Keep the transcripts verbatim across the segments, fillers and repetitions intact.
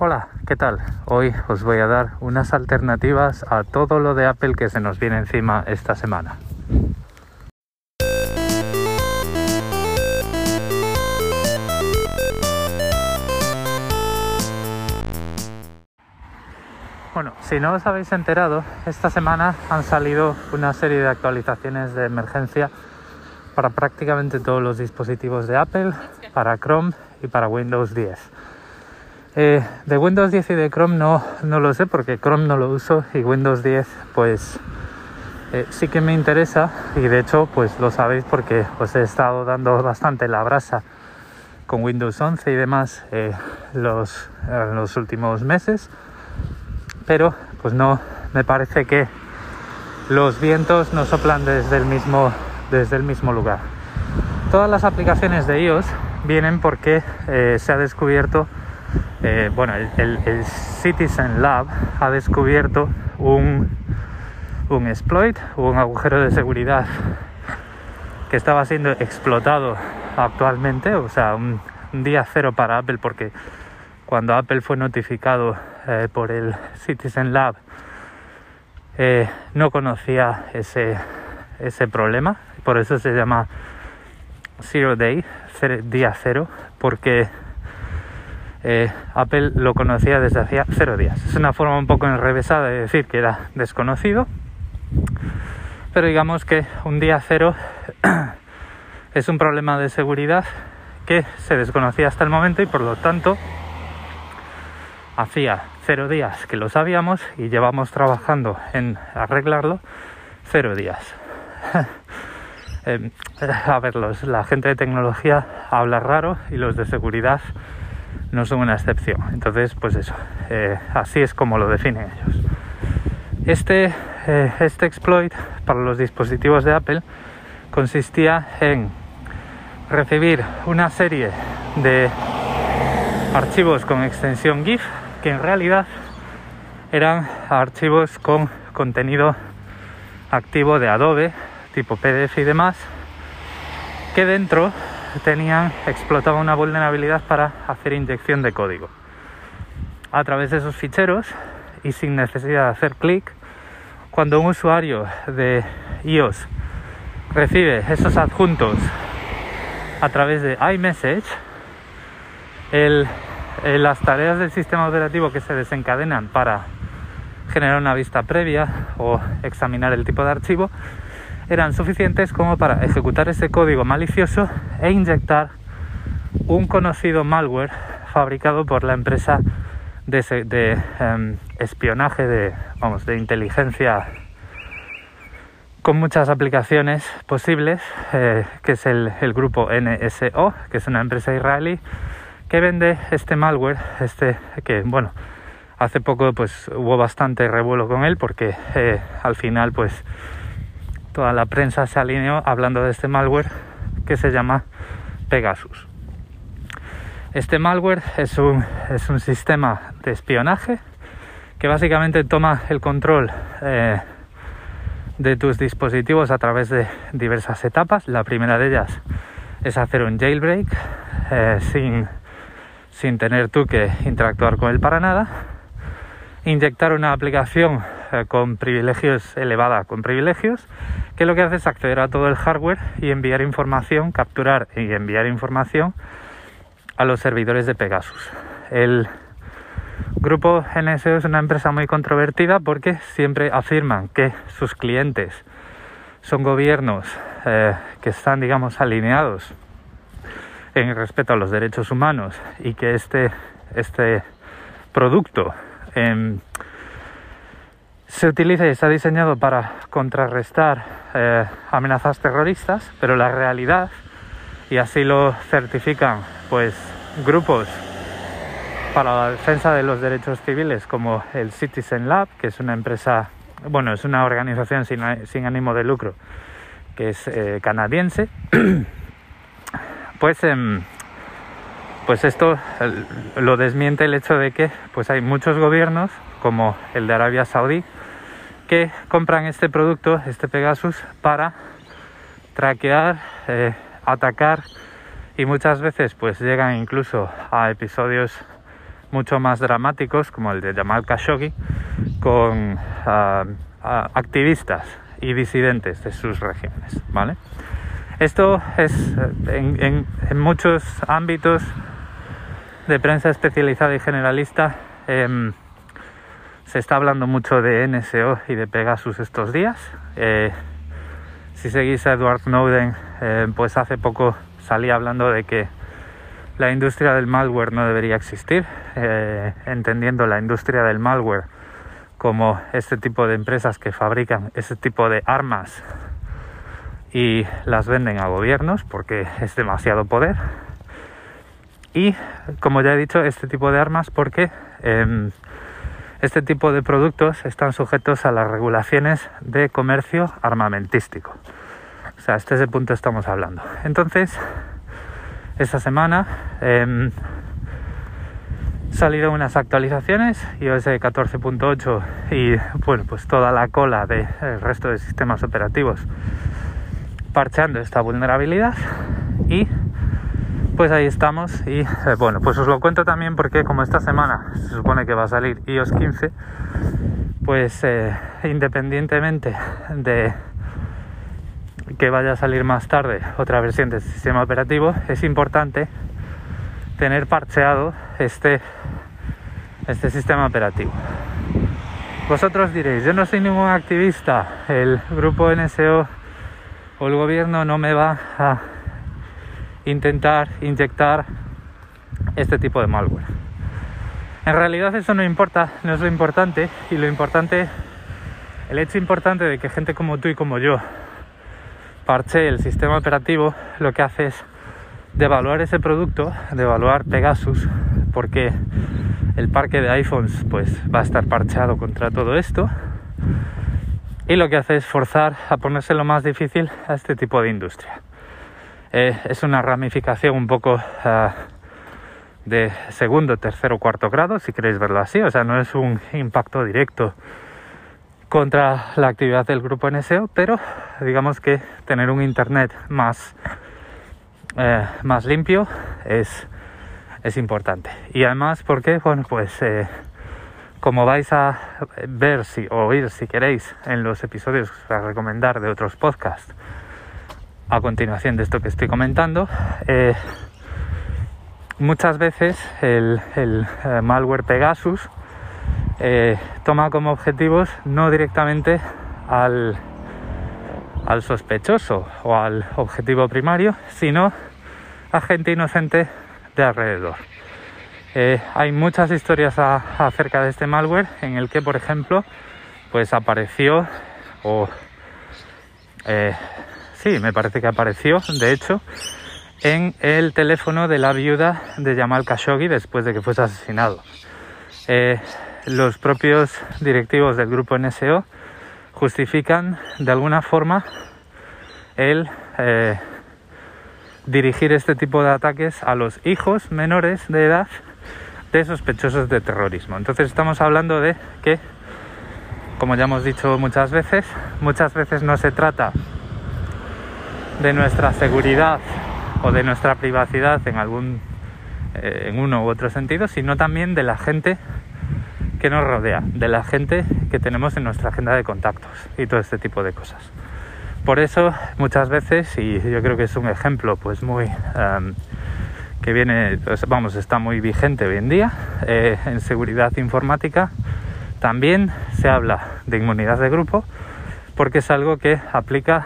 Hola, ¿qué tal? Hoy os voy a dar unas alternativas a todo lo de Apple que se nos viene encima esta semana. Bueno, si no os habéis enterado, esta semana han salido una serie de actualizaciones de emergencia para prácticamente todos los dispositivos de Apple, para Chrome y para Windows diez. Eh, de Windows diez y de Chrome no, no lo sé porque Chrome no lo uso y Windows diez pues eh, sí que me interesa y de hecho pues lo sabéis porque os he estado dando bastante la brasa con Windows once y demás eh, los, eh, los últimos meses, pero pues no me parece que los vientos no soplan desde el mismo, desde el mismo lugar. Todas las aplicaciones de iOS vienen porque eh, se ha descubierto Eh, bueno, el, el, el Citizen Lab ha descubierto un, un exploit, un agujero de seguridad que estaba siendo explotado actualmente, o sea, un, un día cero para Apple, porque cuando Apple fue notificado eh, por el Citizen Lab eh, no conocía ese, ese problema, por eso se llama Zero Day, día cero, porque Eh, Apple lo conocía desde hacía cero días. Es una forma un poco enrevesada de decir que era desconocido, pero digamos que un día cero es un problema de seguridad que se desconocía hasta el momento y por lo tanto hacía cero días que lo sabíamos y llevamos trabajando en arreglarlo cero días. eh, a ver, los, la gente de tecnología habla raro y los de seguridad no son una excepción. Entonces, pues eso, eh, así es como lo definen ellos. Este, eh, este exploit para los dispositivos de Apple consistía en recibir una serie de archivos con extensión GIF que en realidad eran archivos con contenido activo de Adobe, tipo P D F y demás, que dentro tenían, explotaba una vulnerabilidad para hacer inyección de código. A través de esos ficheros y sin necesidad de hacer clic, cuando un usuario de iOS recibe esos adjuntos a través de iMessage, el, el, las tareas del sistema operativo que se desencadenan para generar una vista previa o examinar el tipo de archivo eran suficientes como para ejecutar ese código malicioso e inyectar un conocido malware fabricado por la empresa de, de um, espionaje, de, vamos, de inteligencia con muchas aplicaciones posibles, eh, que es el, el grupo N S O, que es una empresa israelí que vende este malware, este que, bueno, hace poco pues hubo bastante revuelo con él porque eh, al final pues toda la prensa se alineó hablando de este malware que se llama Pegasus. Este malware es un, es un sistema de espionaje que básicamente toma el control eh, de tus dispositivos a través de diversas etapas. La primera de ellas es hacer un jailbreak eh, sin, sin tener tú que interactuar con él para nada. Inyectar una aplicación eh, con privilegios, elevada con privilegios, que lo que hace es acceder a todo el hardware y enviar información, capturar y enviar información a los servidores de Pegasus. El grupo N S O es una empresa muy controvertida porque siempre afirman que sus clientes son gobiernos eh, que están, digamos, alineados en el respeto a los derechos humanos y que este, este producto Eh, se utiliza y está diseñado para contrarrestar eh, amenazas terroristas, pero la realidad, y así lo certifican pues grupos para la defensa de los derechos civiles como el Citizen Lab, que es una empresa, bueno, es una organización sin, sin ánimo de lucro que es eh, canadiense, pues eh, Pues esto lo desmiente el hecho de que pues hay muchos gobiernos, como el de Arabia Saudí, que compran este producto, este Pegasus, para traquear, eh, atacar y muchas veces pues llegan incluso a episodios mucho más dramáticos, como el de Jamal Khashoggi, con uh, uh, activistas y disidentes de sus regímenes, ¿vale? Esto es en, en, en muchos ámbitos de prensa especializada y generalista. Eh, se está hablando mucho de N S O y de Pegasus estos días. Eh, si seguís a Edward Snowden, eh, pues hace poco salía hablando de que la industria del malware no debería existir, eh, entendiendo la industria del malware como este tipo de empresas que fabrican ese tipo de armas y las venden a gobiernos porque es demasiado poder. Y, como ya he dicho, este tipo de armas porque eh, este tipo de productos están sujetos a las regulaciones de comercio armamentístico. O sea, este es el punto que estamos hablando. Entonces, esta semana eh, han salido unas actualizaciones, i O S catorce punto ocho y, bueno, pues toda la cola del resto de sistemas operativos parcheando esta vulnerabilidad, y pues ahí estamos. Y eh, bueno, pues os lo cuento también porque como esta semana se supone que va a salir i O S quince, pues eh, independientemente de que vaya a salir más tarde otra versión del sistema operativo, es importante tener parcheado este, este sistema operativo. Vosotros diréis, yo no soy ningún activista, el grupo N S O o el gobierno no me va a intentar inyectar este tipo de malware. En realidad eso no importa, no es lo importante, y lo importante, el hecho importante de que gente como tú y como yo parche el sistema operativo, lo que hace es devaluar ese producto, devaluar Pegasus, porque el parque de iPhones pues va a estar parcheado contra todo esto, y lo que hace es forzar a ponerse lo más difícil a este tipo de industria. Eh, es una ramificación un poco uh, de segundo, tercero, cuarto grado, si queréis verlo así. O sea, no es un impacto directo contra la actividad del grupo N S O, pero digamos que tener un internet más, eh, más limpio es, es importante. Y además porque, bueno, pues eh, como vais a ver si, o oír si queréis en los episodios a recomendar de otros podcasts a continuación de esto que estoy comentando, eh, muchas veces el, el eh, malware Pegasus eh, toma como objetivos no directamente al, al sospechoso o al objetivo primario, sino a gente inocente de alrededor. Eh, hay muchas historias a, acerca de este malware en el que, por ejemplo, pues apareció o eh, sí, me parece que apareció, de hecho, en el teléfono de la viuda de Jamal Khashoggi después de que fuese asesinado. Eh, los propios directivos del grupo N S O justifican de alguna forma el eh, dirigir este tipo de ataques a los hijos menores de edad de sospechosos de terrorismo. Entonces estamos hablando de que, como ya hemos dicho muchas veces, muchas veces no se trata de nuestra seguridad o de nuestra privacidad en algún eh, en uno u otro sentido, sino también de la gente que nos rodea, de la gente que tenemos en nuestra agenda de contactos y todo este tipo de cosas. Por eso muchas veces, y yo creo que es un ejemplo pues muy um, que viene, pues, vamos, está muy vigente hoy en día, eh, en seguridad informática también se habla de inmunidad de grupo, porque es algo que aplica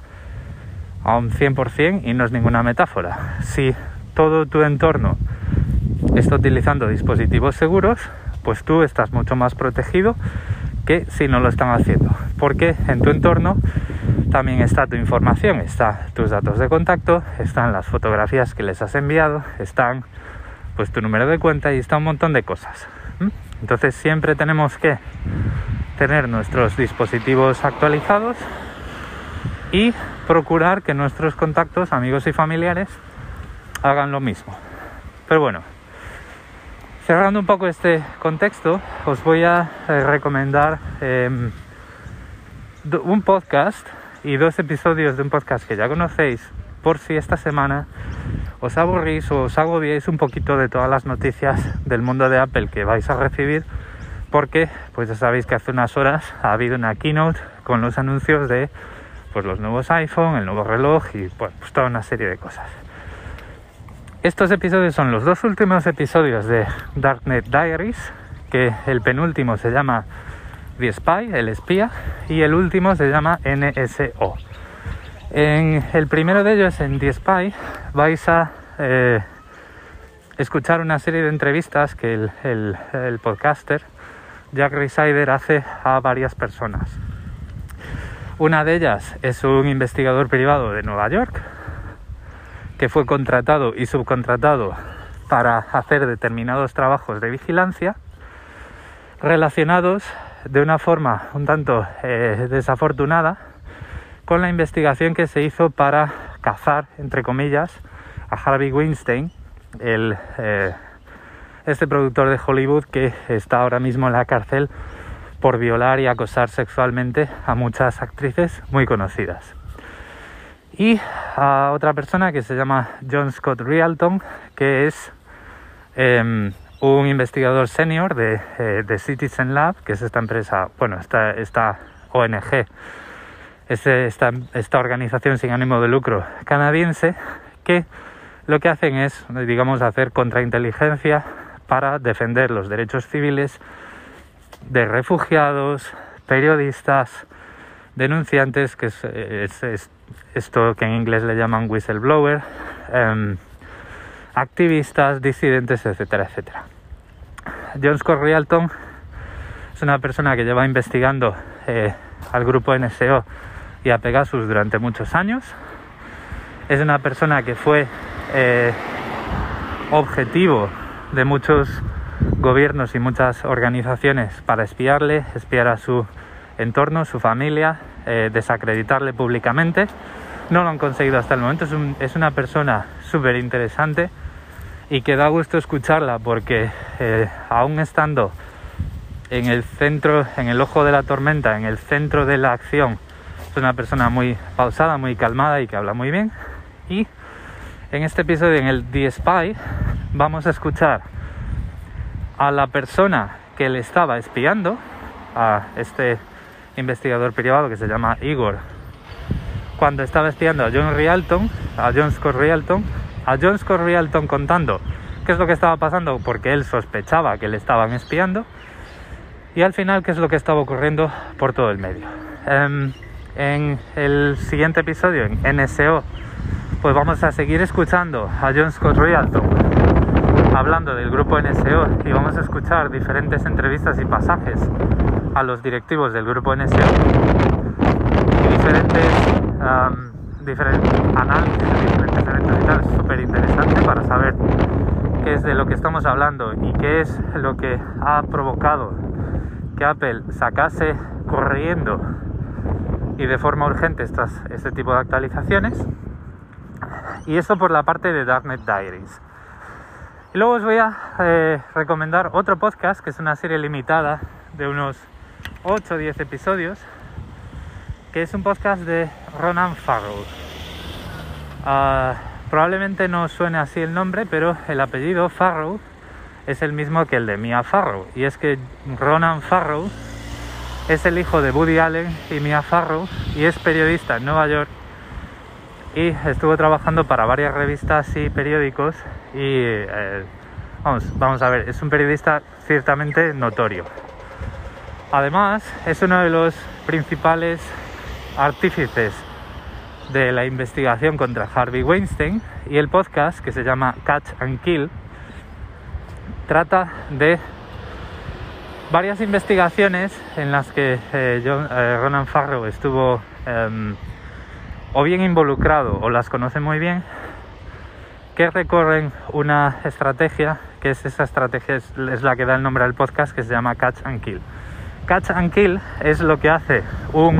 a un cien por ciento y no es ninguna metáfora. Si todo tu entorno está utilizando dispositivos seguros, pues tú estás mucho más protegido que si no lo están haciendo, porque en tu entorno también está tu información, están tus datos de contacto, están las fotografías que les has enviado, están pues tu número de cuenta y está un montón de cosas. Entonces siempre tenemos que tener nuestros dispositivos actualizados y procurar que nuestros contactos, amigos y familiares hagan lo mismo. Pero bueno, cerrando un poco este contexto, os voy a eh, recomendar eh, un podcast y dos episodios de un podcast que ya conocéis, por si esta semana os aburrís o os agobiéis un poquito de todas las noticias del mundo de Apple que vais a recibir, porque pues ya sabéis que hace unas horas ha habido una keynote con los anuncios de pues los nuevos iPhone, el nuevo reloj y bueno, pues toda una serie de cosas. Estos episodios son los dos últimos episodios de Darknet Diaries, que el penúltimo se llama The Spy, el espía, y el último se llama N S O. En el primero de ellos, en The Spy, vais a eh, escuchar una serie de entrevistas que el, el, el podcaster Jack Rhysider hace a varias personas. Una de ellas es un investigador privado de Nueva York que fue contratado y subcontratado para hacer determinados trabajos de vigilancia relacionados de una forma un tanto eh, desafortunada con la investigación que se hizo para cazar, entre comillas, a Harvey Weinstein, el, eh, este productor de Hollywood que está ahora mismo en la cárcel por violar y acosar sexualmente a muchas actrices muy conocidas. Y a otra persona que se llama John Scott Rialton, que es eh, un investigador senior de, eh, de Citizen Lab, que es esta empresa, bueno, esta, esta O N G, es esta, esta organización sin ánimo de lucro canadiense, que lo que hacen es, digamos, hacer contrainteligencia para defender los derechos civiles de refugiados, periodistas, denunciantes, que es, es, es esto que en inglés le llaman whistleblower, eh, activistas, disidentes, etcétera, etcétera. John Scott Rialton es una persona que lleva investigando eh, al grupo N S O y a Pegasus durante muchos años. Es una persona que fue eh, objetivo de muchos gobiernos y muchas organizaciones para espiarle, espiar a su entorno, su familia, eh, desacreditarle públicamente. No lo han conseguido hasta el momento. Es, un, es una persona súper interesante y que da gusto escucharla porque eh, aún estando en el centro, en el ojo de la tormenta, en el centro de la acción, es una persona muy pausada, muy calmada y que habla muy bien. Y en este episodio, en el The Spy, vamos a escuchar a la persona que le estaba espiando, a este investigador privado que se llama Igor, cuando estaba espiando a John Rialton, a John Scott Rialton, a John Scott Rialton contando qué es lo que estaba pasando porque él sospechaba que le estaban espiando, y al final qué es lo que estaba ocurriendo por todo el medio. Um, en el siguiente episodio, en N S O, pues vamos a seguir escuchando a John Scott Rialton hablando del grupo N S O y vamos a escuchar diferentes entrevistas y pasajes a los directivos del grupo N S O y diferentes, um, diferentes análisis, diferentes eventos y tal. Es súper interesante para saber qué es de lo que estamos hablando y qué es lo que ha provocado que Apple sacase corriendo y de forma urgente estas, este tipo de actualizaciones. Y eso por la parte de Darknet Diaries. Y luego os voy a eh, recomendar otro podcast que es una serie limitada de unos ocho o diez episodios, que es un podcast de Ronan Farrow. Uh, probablemente no suene así el nombre, pero el apellido Farrow es el mismo que el de Mia Farrow, y es que Ronan Farrow es el hijo de Woody Allen y Mia Farrow y es periodista en Nueva York y estuvo trabajando para varias revistas y periódicos y eh, vamos, vamos a ver, es un periodista ciertamente notorio. Además, es uno de los principales artífices de la investigación contra Harvey Weinstein, y el podcast, que se llama Catch and Kill, trata de varias investigaciones en las que eh, John, eh, Ronan Farrow estuvo eh, o bien involucrado o las conoce muy bien, que recorren una estrategia, que es esa estrategia es, es la que da el nombre al podcast, que se llama Catch and Kill. Catch and Kill es lo que hace un,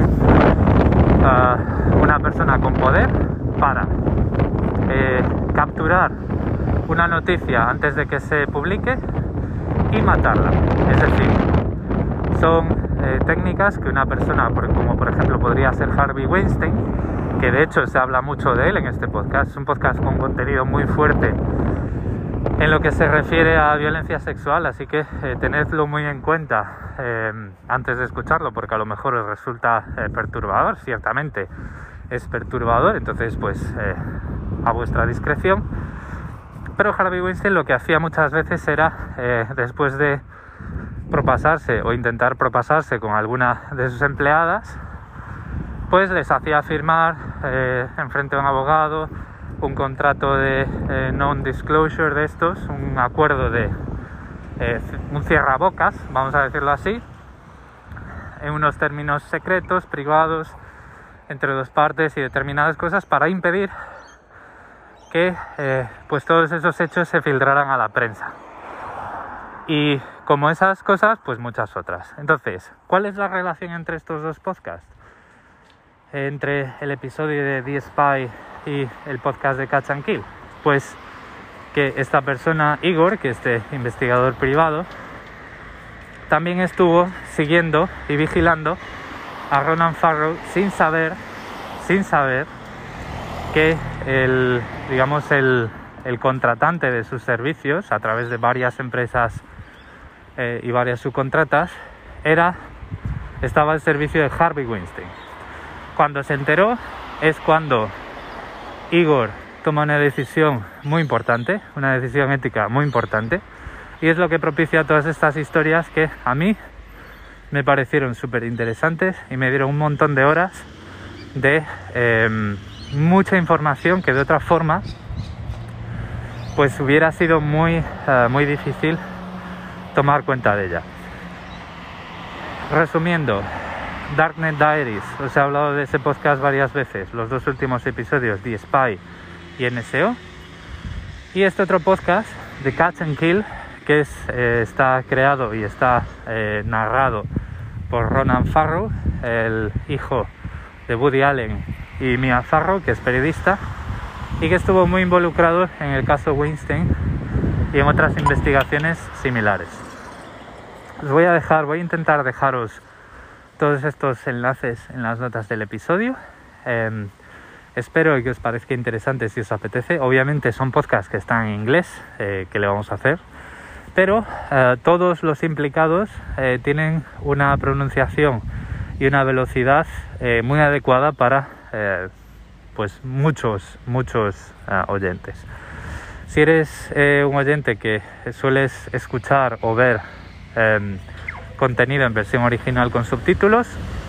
uh, una persona con poder para eh, capturar una noticia antes de que se publique y matarla. Es decir, son eh, técnicas que una persona, como por ejemplo podría ser Harvey Weinstein, que de hecho se habla mucho de él en este podcast. Es un podcast con contenido muy fuerte en lo que se refiere a violencia sexual, así que eh, tenedlo muy en cuenta eh, antes de escucharlo, porque a lo mejor os resulta eh, perturbador. Ciertamente es perturbador, entonces pues eh, a vuestra discreción. Pero Harvey Weinstein lo que hacía muchas veces era, eh, después de propasarse o intentar propasarse con alguna de sus empleadas, pues les hacía firmar eh, en frente a un abogado un contrato de eh, non-disclosure de estos, un acuerdo de eh, un cierrabocas, vamos a decirlo así, en unos términos secretos, privados, entre dos partes y determinadas cosas, para impedir que eh, pues todos esos hechos se filtraran a la prensa. Y como esas cosas, pues muchas otras. Entonces, ¿cuál es la relación entre estos dos podcasts? Entre el episodio de The Spy y el podcast de Catch and Kill. Pues que esta persona, Igor, que este investigador privado, también estuvo siguiendo y vigilando a Ronan Farrow sin saber, sin saber que el, digamos, el, el contratante de sus servicios a través de varias empresas eh, y varias subcontratas era, estaba al servicio de Harvey Weinstein. Cuando se enteró es cuando Igor toma una decisión muy importante, una decisión ética muy importante, y es lo que propicia todas estas historias que a mí me parecieron súper interesantes y me dieron un montón de horas de eh, mucha información que de otra forma pues hubiera sido muy, uh, muy difícil tomar cuenta de ella. Resumiendo, Darknet Diaries, os he hablado de ese podcast varias veces, los dos últimos episodios, The Spy y N S O, y este otro podcast, The Catch and Kill, que es, eh, está creado y está eh, narrado por Ronan Farrow, el hijo de Woody Allen y Mia Farrow, que es periodista y que estuvo muy involucrado en el caso Weinstein y en otras investigaciones similares. Os voy a dejar, voy a intentar dejaros todos estos enlaces en las notas del episodio. Eh, espero que os parezca interesante si os apetece. Obviamente son podcasts que están en inglés, eh, que le vamos a hacer, pero eh, todos los implicados eh, tienen una pronunciación y una velocidad eh, muy adecuada para eh, pues muchos, muchos eh, oyentes. Si eres eh, un oyente que sueles escuchar o ver eh, contenido en versión original con subtítulos,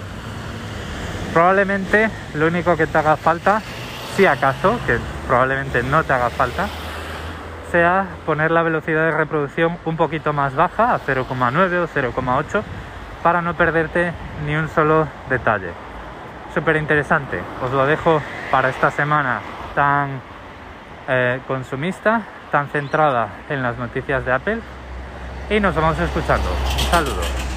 probablemente lo único que te haga falta, si acaso, que probablemente no te haga falta, sea poner la velocidad de reproducción un poquito más baja, a cero coma nueve o cero coma ocho, para no perderte ni un solo detalle. Súper interesante, os lo dejo para esta semana tan eh, consumista, tan centrada en las noticias de Apple, y nos vamos escuchando. Un saludo.